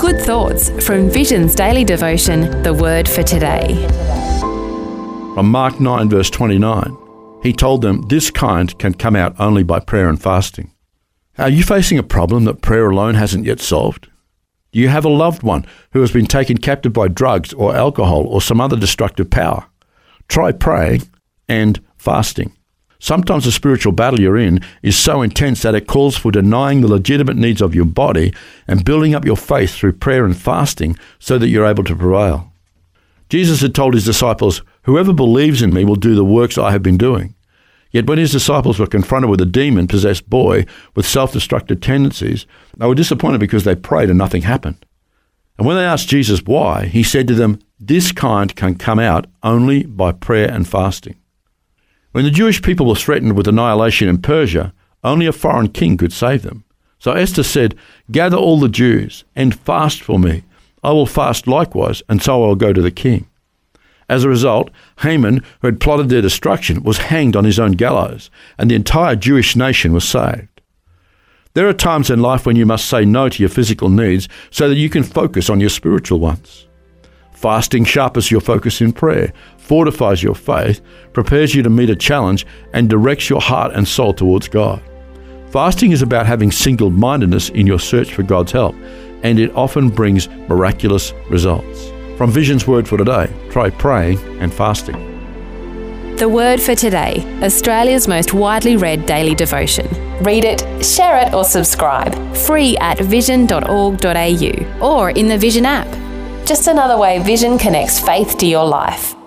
Good thoughts from Vision's daily devotion, The Word for Today. From Mark 9 verse 29, he told them this kind can come out only by prayer and fasting. Are you facing a problem that prayer alone hasn't yet solved? Do you have a loved one who has been taken captive by drugs or alcohol or some other destructive power? Try praying and fasting. Sometimes the spiritual battle you're in is so intense that it calls for denying the legitimate needs of your body and building up your faith through prayer and fasting so that you're able to prevail. Jesus had told his disciples, "Whoever believes in me will do the works I have been doing." Yet when his disciples were confronted with a demon-possessed boy with self-destructive tendencies, they were disappointed because they prayed and nothing happened. And when they asked Jesus why, he said to them, "This kind can come out only by prayer and fasting." When the Jewish people were threatened with annihilation in Persia, only a foreign king could save them. So Esther said, "Gather all the Jews and fast for me. I will fast likewise, and so I will go to the king." As a result, Haman, who had plotted their destruction, was hanged on his own gallows, and the entire Jewish nation was saved. There are times in life when you must say no to your physical needs so that you can focus on your spiritual ones. Fasting sharpens your focus in prayer, fortifies your faith, prepares you to meet a challenge, and directs your heart and soul towards God. Fasting is about having single-mindedness in your search for God's help, and it often brings miraculous results. From Vision's Word for Today, try praying and fasting. The Word for Today, Australia's most widely read daily devotion. Read it, share it or subscribe. Free at vision.org.au or in the Vision app. Just another way Vision connects faith to your life.